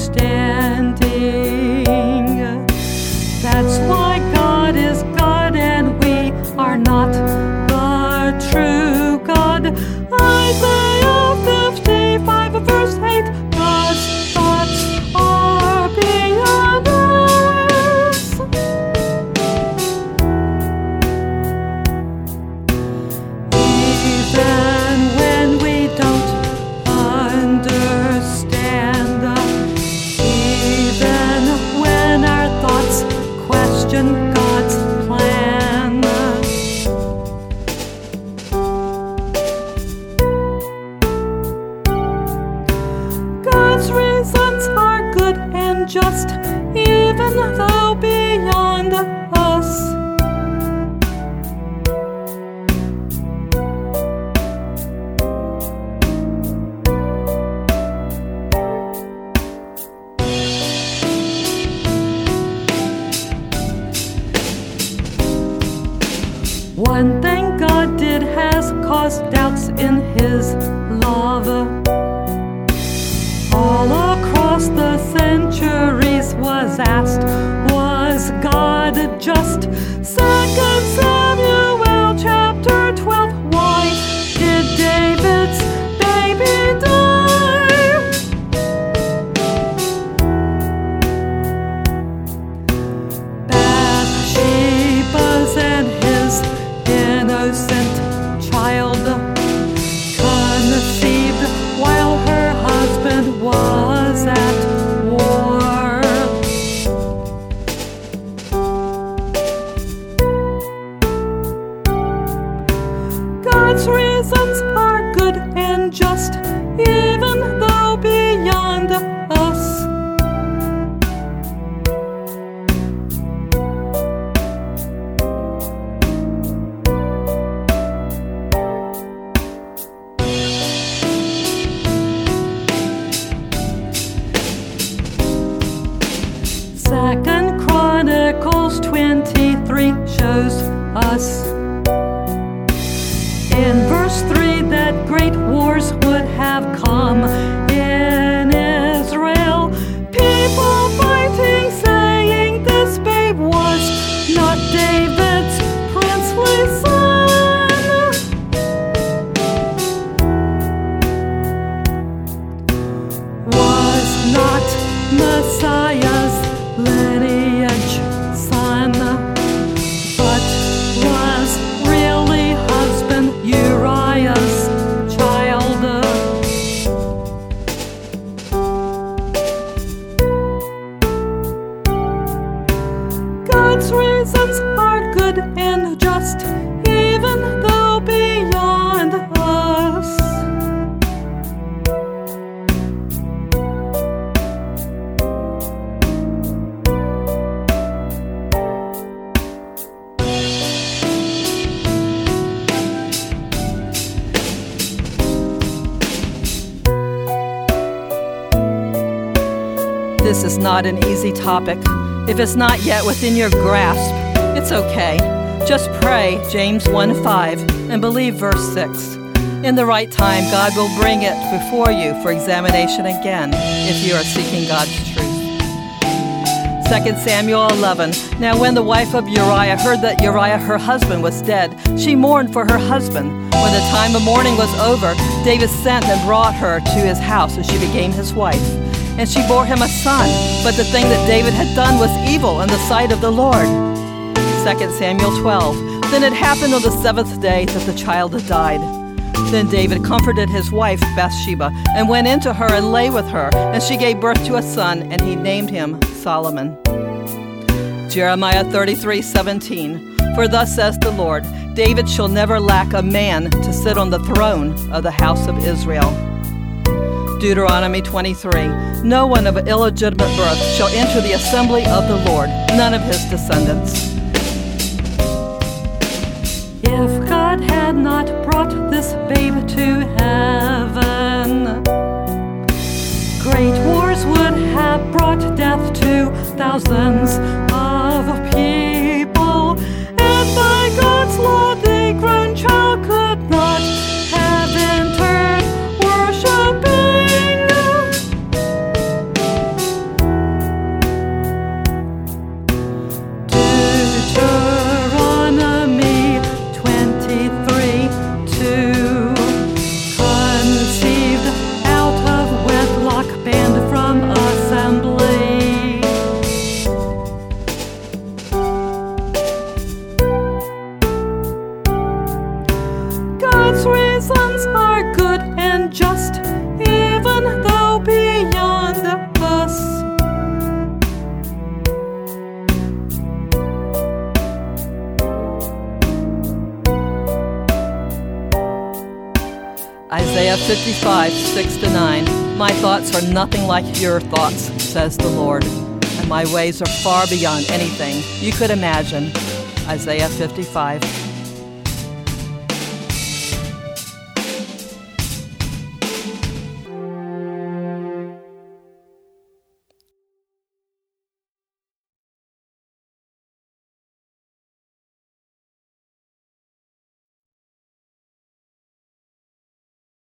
understanding. That's why God is God and we are not the true God. Isaiah 55 verse 8, God's thoughts are beyond us. Even when we don't understand, even when our thoughts question God's plan, God's reasons are good and just, even though beyond us. One thing God did has caused doubts in His love. All across the centuries was asked, was God just? 2 Samuel chapter 12, why did David's baby die? Bathsheba's and his innocent child conceived while her husband was at war. God's reasons are good and just, even though beyond us. Second Chronicles 23 shows us in verse 3 that great wars would have come in Israel. People fighting, saying this babe was not David's princely son. Was not Messiah's lineage son, but was really husband Uriah's child. God's reasons are good and just, even though beyond us. This is not an easy topic. If it's not yet within your grasp, it's okay. Just pray James 1:5 and believe verse 6. In the right time, God will bring it before you for examination again if you are seeking God's truth. 2 Samuel 11. Now when the wife of Uriah heard that Uriah, her husband, was dead, she mourned for her husband. When the time of mourning was over, David sent and brought her to his house, and she became his wife. And she bore him a son. But the thing that David had done was evil in the sight of the Lord. 2 Samuel 12. Then it happened on the 7th day that the child had died. Then David comforted his wife Bathsheba and went into her and lay with her. And she gave birth to a son, and he named him Solomon. Jeremiah 33:17. For thus says the Lord, David shall never lack a man to sit on the throne of the house of Israel. Deuteronomy 23. No one of illegitimate birth shall enter the assembly of the Lord, none of his descendants. If God had not brought this babe to heaven, great wars would have brought death to thousands of people. And by God's law, the grown child could not have entered worshiping. just, even though beyond us. Isaiah 55, 6-9. My thoughts are nothing like your thoughts, says the Lord, and my ways are far beyond anything you could imagine. Isaiah 55,